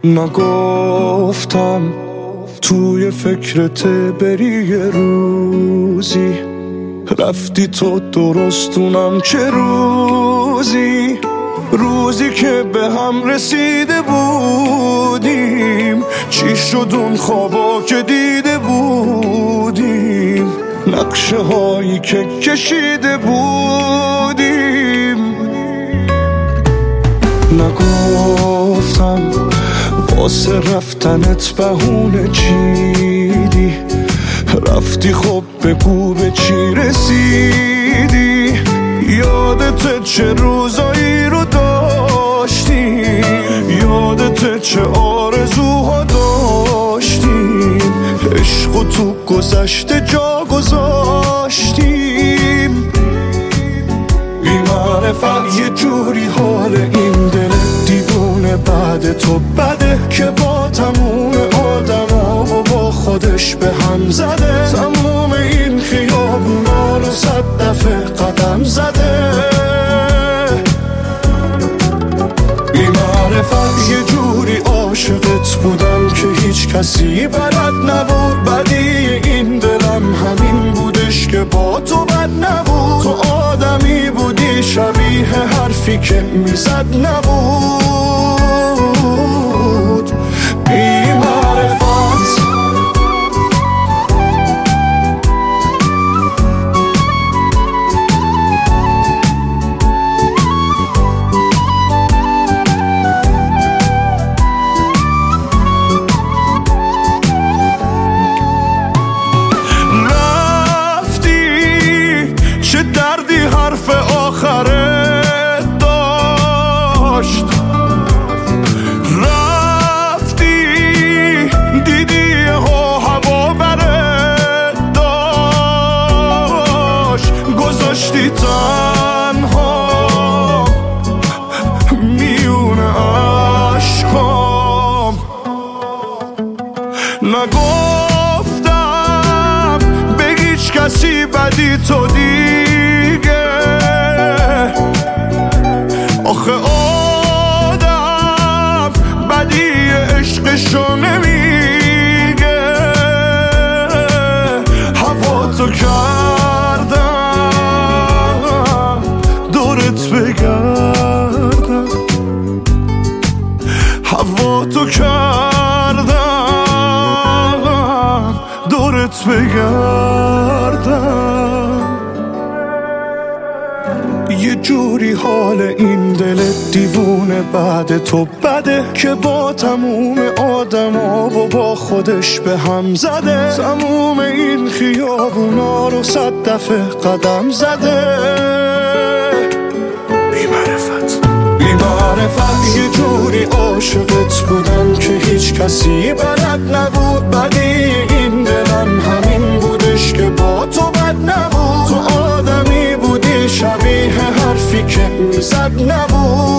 نگفتم توی فکرت بری یه روزی، رفتی تو درستونم چه روزی که به هم رسیده بودیم، چی شد اون خوابا که دیده بودیم، نقشه هایی که کشیده بودیم. نگفتم واسه رفتنت بهونه چیدی، رفتی خب بگو به چی رسیدی، یادت چه روزایی رو داشتیم، یادت چه آرزوها داشتیم، عشق تو گذشته جا گذاشتیم. بی معرفت یه جوری حال این دل دیوونه بعد تو بده که با تموم آدما و با خودش به هم زده، تموم این خیابونا رو 100 دفعه قدم زده. بی معرفت یه جوری عاشقت بودم که هیچ کسی بلد نبود، بدی این دلم همین بودش که با تو بد نبود، تو آدمی بودی شبیه حرفی که میزد نبود. بی معرفت دردی حرف آخره داشت، رفتی دیدی هوا بره داشت، گذاشتی تنها میون عشقام. نگفتم به هیچ کسی بدی تو دیگه، آخه آدم بدی عشقشو نمیگه، هوا تو کردم دورت بگردم، هوا تو کردم دورت بگردم. یه جوری حال این دل دیوونه بعد تو بده که با تموم آدما و با خودش به هم زده، تموم این خیابونا رو 100 دفعه قدم زده. بی معرفت یه جوری عاشقت بودم که هیچ کسی بلد نبود، بدی این دلم همین بودش که با تو بد نبود، تو آدمی بودی شبیه حرفی که میزد نبود.